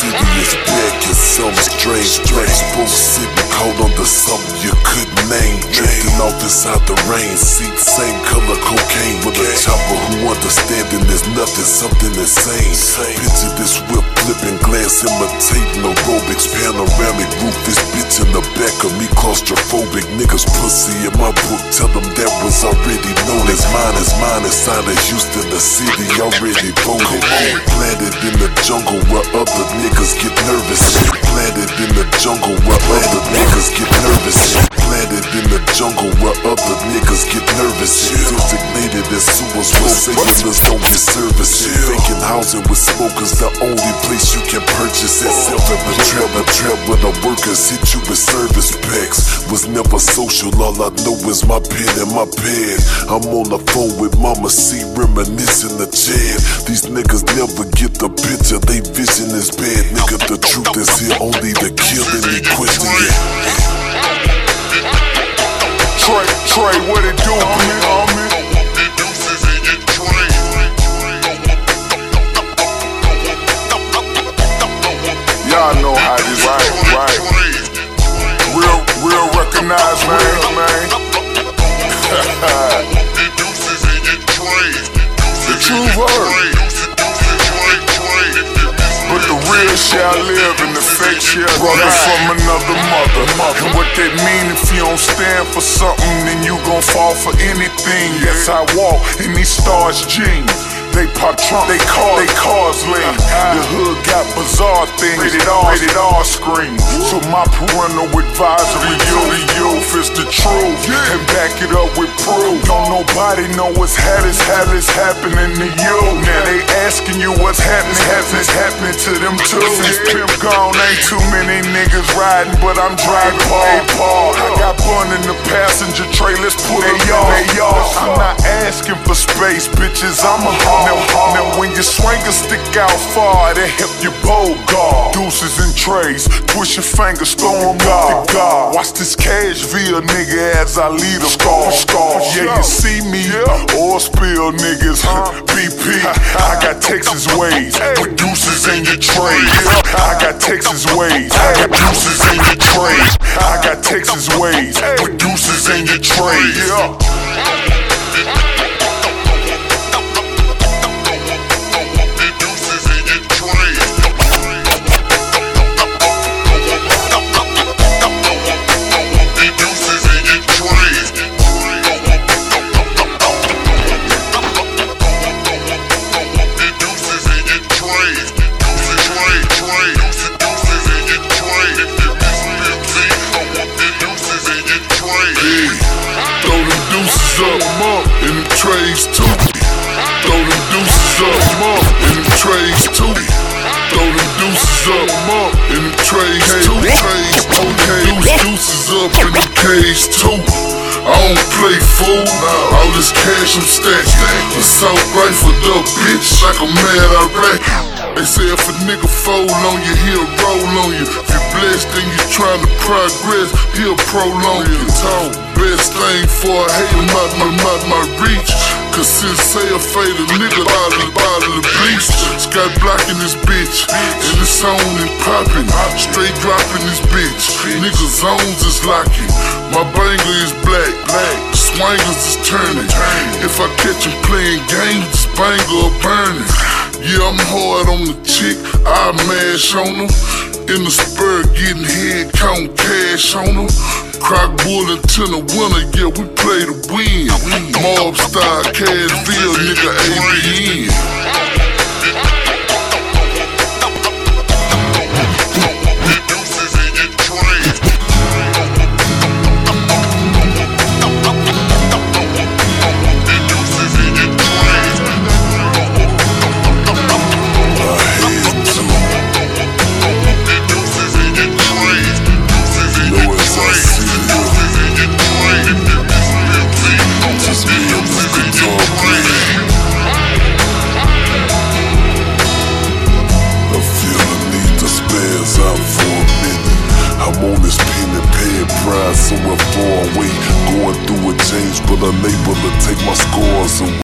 city is back in some strange tracks. Both sitting caught under something you couldn't name. Drifting off inside the rain, seat same color cocaine. With a chopper who understanding there's nothing, something insane. Picture this whip flipping, glass imitating aerobics. Panoramic roof, this bitch in the back of me claustrophobic. Niggas pussy in my book, tell them that was already known as mine. Is mine inside of Houston, the city already voted. Planted in the jungle where other niggas get nervous. Planted in the jungle where other niggas get nervous. Planted in the jungle where other niggas get nervous. Designated as sewers where sailors don't get service. Vacant housing with smokers, the only place you can purchase. At self-employed trap where the workers hit you with service packs. Was never social, all I know is my pen and my pad. I'm on the phone with Mama C, reminiscing the chat. These niggas never get the picture, they vision is bad. Nigga, the truth is here, only the killing they question it. Trey, what it do, homie? Y'all know how this right. Real recognized, man. The true word. But the real shall live and the fake shall die. Brother from another mother. And what that mean if you don't stand for something, then you gon' fall for anything. Yes, I walk in these stars jeans. They pop trunk, they cars lean. The hood got bizarre things, rated R screens. So my parental advisory, youth is the truth, and back it up with proof. Don't nobody know what's happening to you. Now they asking you what's happening to them too. Since Pimp gone, ain't too many niggas riding, but I'm driving Paul. I got bun in the passenger tray, let's put they off. I'm not asking for space, bitches, I'm a hog. Now when your swingers stick out far, they help you bow guard. Deuces and trays, twist your fingers, throw them up to God. Watch this cash via nigga as I lead a scar. Yeah, you see me, oil spill niggas, BP. I got Texas ways, with deuces in your trays. I got Texas ways, I got deuces in your trays. I got Texas ways, with deuces in your trays. Up in the trays too. Throw them deuces up in the trays too. Throw them deuces up in the trays too. Deuces up in the cage too. I don't play fool. All this cash I'm stacking. Assault rifled up, bitch, like a mad Iraqi. They say if a nigga fold on you, he'll roll on you. If you're blessed and you trying to progress, he'll prolong you. Best thing for a hater, not my reach. Cause since say a fade a nigga out of the bleach. Scott blocking this bitch, and it's on and popping. Straight dropping this bitch, nigga zones is locking. My banger is black, the swangers is turning. If I catch him playing games, this banger will burning. Yeah, I'm hard on the chick, I mash on them. In the spur, getting head, counting cash on them. Crock bull until the winner, yeah, we play to win. Mob style, Cashville, nigga, ABN. Somewhere far away, going through a change, but unable to take my scores away.